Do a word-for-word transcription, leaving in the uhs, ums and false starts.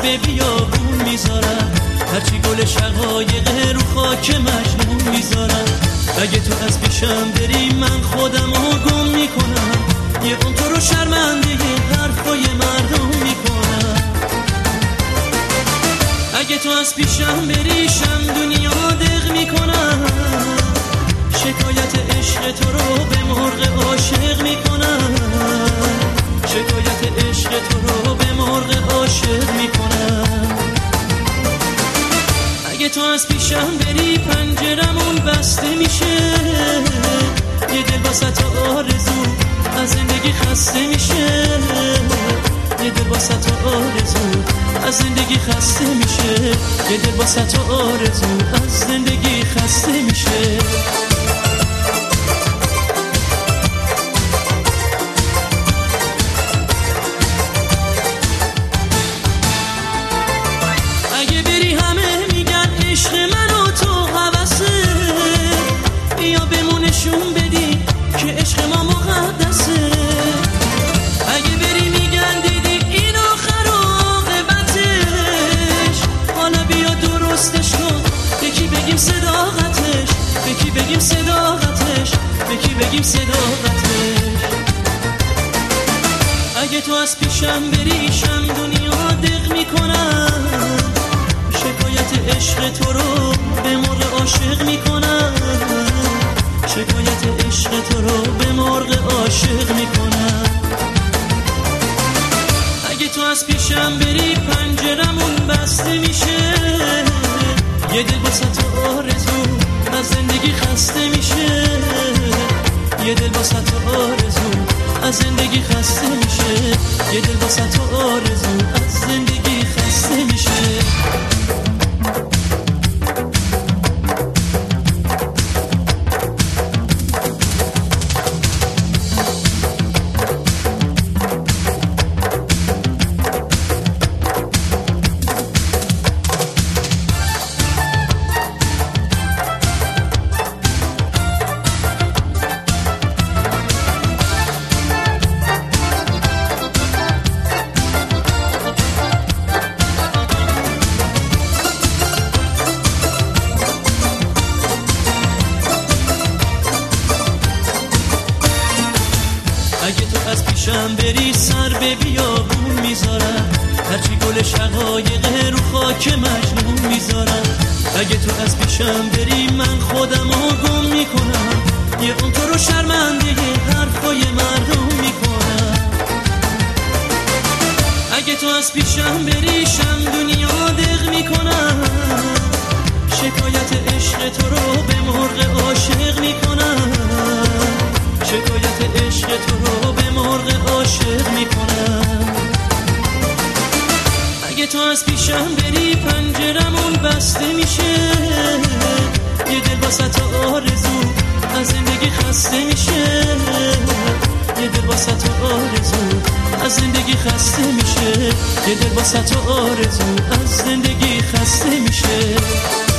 به بیابون میذارم، هرچی گل شقایق رو خاک مجنون میذارم. اگه تو از پیشم بری من خودم رو گم میکنم، یه قم تو رو شرمنده حرفای مردم میکنم. اگه تو از پیشم بری شم دنیا دق میکنم، شکایت عشق تو رو به مرغ عاشق میکنم، شکایت عشق تو رو به مرغ عاشق میکنم. اگه تو از پیشم بری پنجرمون بسته میشه، یه دل واسه تو آرزو از زندگی خسته میشه، یه دل واسه تو آرزو از زندگی خسته میشه، یه دل واسه تو آرزو از زندگی خسته میشه. اگه بری همه میگن عشق من و تو هوسه، بیا بمونشون بدی که عشق ما مقدسه. اگه بری میگن دیدی این آخر عاقبتش، حالا بیا درستش کن، یکی بگیم صداقتش، یکی بگیم صداقتش، یکی بگیم صداقتش. اگه تو از پیشم بری شم دنیا دق میکنم، شکایت عشق تو رو به مرغ عاشق میکنم، شکایت عشق تو رو به مرغ عاشق میکنم. اگه تو از پیشم بری پنجرمون بسته میشه، یه دل واسه تو آرزو از زندگی خسته میشه، یه دل واسه تو آرزو از زندگی خسته میشه، یه دل واسه تو آرزو از زندگی خسته میشه. اگه تو از پیشم بری سر به بیابون میذارم، هرچی گل شقایق رو خاک مجنون میذارم. اگه تو از پیشم بری من خودم رو گم میکنم، یه قم تو رو شرمنده حرفای مردم میکنم. اگه تو از پیشم بری شم دنیا دق میکنم، شکایت عشق تو رو به مرغ عاشق میکنم، شکایت عشق تو رو به مرغ عاشق میکنم. اگه تو از پیشم بری پنجرمون بسته میشه، یه دل واسه تو آرزو از زندگی خسته میشه، یه دل واسه تو آرزو از زندگی خسته میشه، یه دل واسه تو آرزو از زندگی خسته میشه.